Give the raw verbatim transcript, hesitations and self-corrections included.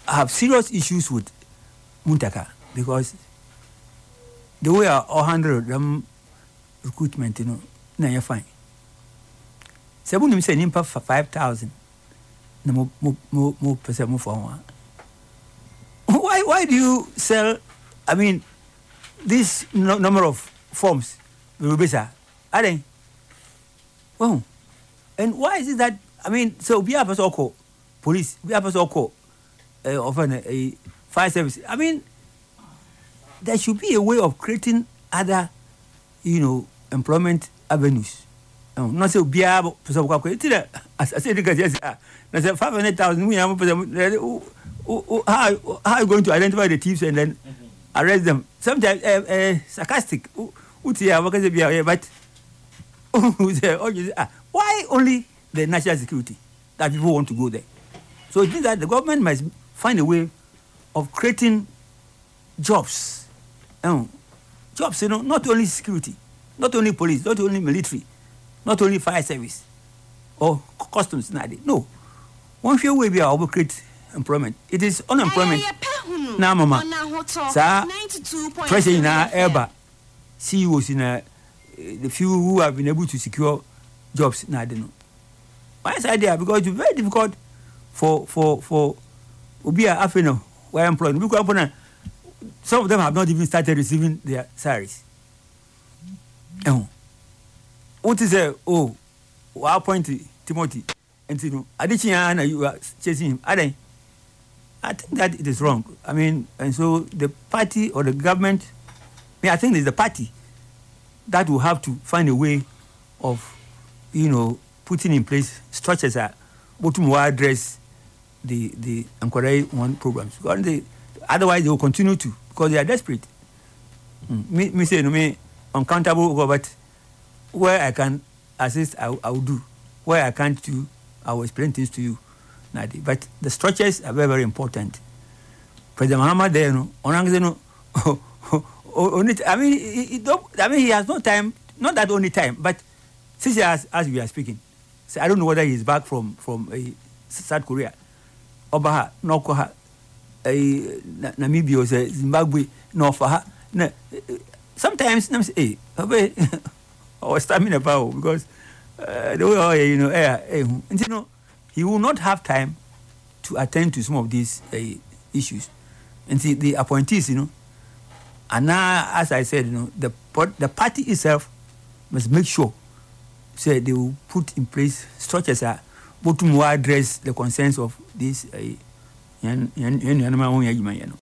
have serious issues with Muntaka because the way I handle them recruitment, you know, now you're fine. So when you say nimpa for five thousand, no more more more more percent more for one. Why why do you sell? I mean, this no, number of forms, Rubisa, are they? Oh, and why is it that? I mean, so we have also call police, we have also call uh, often a, a fire service. I mean, there should be a way of creating other, you know, employment avenues. Um, not so be able to as I said, because yes, I said five hundred thousand. We have how how are you going to identify the thieves and then mm-hmm. arrest them? Sometimes uh, uh, sarcastic. But why only the national security that people want to go there? So it means that the government must find a way of creating jobs. Um, jobs, you know, not only security, not only police, not only military, not only fire service or customs. No. One few way we are able to create employment. It is unemployment. Now, mama, sir, pressure in our airba. C E Os in a, the few who have been able to secure jobs. Now, I don't know. Why is idea? Because it's very difficult for for for Ubia Afeno who are employed. Because some of them have not even started receiving their salaries. Oh. What is a oh, I point Timothy and you know, Adichina, you are chasing him. I I think that it is wrong. I mean, and so the party or the government, I, mean, I think it's the party that will have to find a way of, you know, putting in place structures that will address the the Inquiry One programs. They, otherwise, they will continue to because they are desperate. Mm. Me, me say, no, me uncountable, but where I can assist, I, I will do. Where I can't do, I will explain things to you. But the structures are very, very important. President Muhammad, there, no, no, I mean, he, he don't, I mean, he has no time. Not that only time, but since as, as we are speaking, so I don't know whether he is back from from uh, South Korea, Obaha, Nokoha, uh, Namibia, or Zimbabwe, North. No, sometimes, I say, hey, or stamina power because uh, the way you know, eh, eh, and you know, he will not have time to attend to some of these uh, issues. And see, the appointees, you know, and now, as I said, you know, the the party itself must make sure, say, they will put in place structures that will address the concerns of these. Uh,